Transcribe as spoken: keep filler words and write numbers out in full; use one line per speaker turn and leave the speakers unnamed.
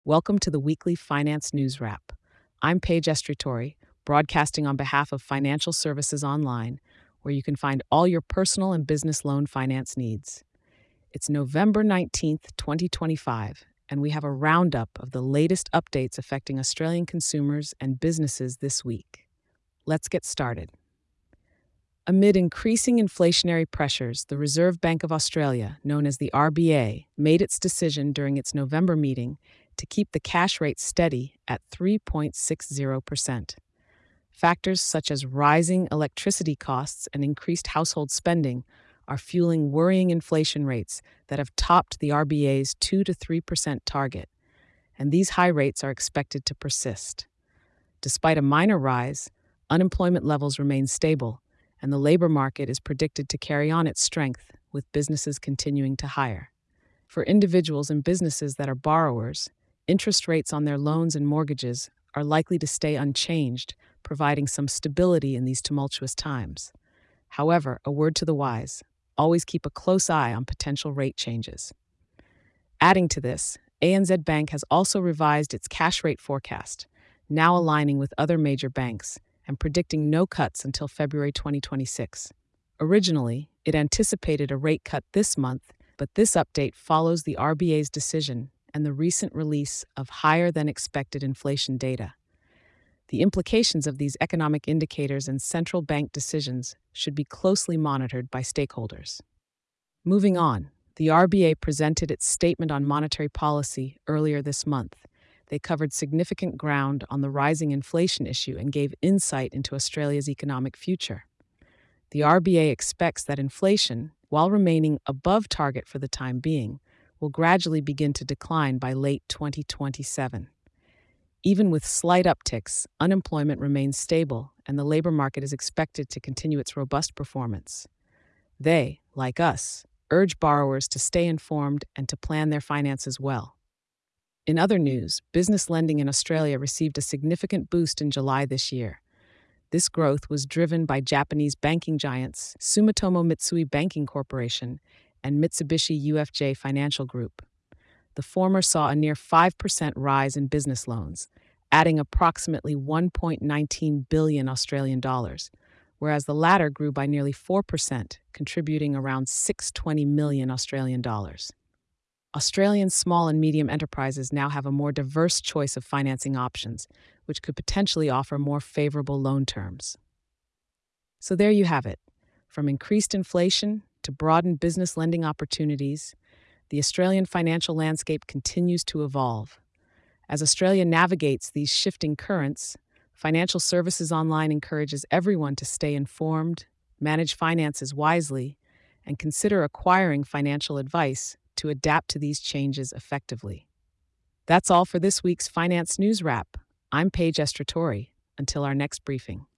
Welcome to the weekly Finance News Wrap. I'm Paige Estritori, broadcasting on behalf of Financial Services Online, where you can find all your personal and business loan finance needs. It's November nineteenth, twenty twenty-five, and we have a roundup of the latest updates affecting Australian consumers and businesses this week. Let's get started. Amid increasing inflationary pressures, the Reserve Bank of Australia, known as the R B A, made its decision during its November meeting to keep the cash rate steady at three point six zero percent. Factors such as rising electricity costs and increased household spending are fueling worrying inflation rates that have topped the R B A's two to three percent target, and these high rates are expected to persist. Despite a minor rise, unemployment levels remain stable, and the labor market is predicted to carry on its strength, with businesses continuing to hire. For individuals and businesses that are borrowers, interest rates on their loans and mortgages are likely to stay unchanged, providing some stability in these tumultuous times. However, a word to the wise: always keep a close eye on potential rate changes. Adding to this, A N Z Bank has also revised its cash rate forecast, now aligning with other major banks and predicting no cuts until February twenty twenty-six. Originally, it anticipated a rate cut this month, but this update follows the R B A's decision and the recent release of higher-than-expected inflation data. The implications of these economic indicators and central bank decisions should be closely monitored by stakeholders. Moving on, the R B A presented its statement on monetary policy earlier this month. They covered significant ground on the rising inflation issue and gave insight into Australia's economic future. The R B A expects that inflation, while remaining above target for the time being, will gradually begin to decline by late twenty twenty-seven. Even with slight upticks, unemployment remains stable, and the labor market is expected to continue its robust performance. They, like us, urge borrowers to stay informed and to plan their finances well. In other news, business lending in Australia received a significant boost in July this year. This growth was driven by Japanese banking giants Sumitomo Mitsui Banking Corporation and Mitsubishi U F J Financial Group. The former saw a near five percent rise in business loans, adding approximately one point one nine billion Australian dollars, whereas the latter grew by nearly four percent, contributing around six hundred twenty million Australian dollars. Australian small and medium enterprises now have a more diverse choice of financing options, which could potentially offer more favorable loan terms. So there you have it. From increased inflation to broadened business lending opportunities, the Australian financial landscape continues to evolve. As Australia navigates these shifting currents, Financial Services Online encourages everyone to stay informed, manage finances wisely, and consider acquiring financial advice to adapt to these changes effectively. That's all for this week's Finance News Wrap. I'm Paige Estritori. Until our next briefing.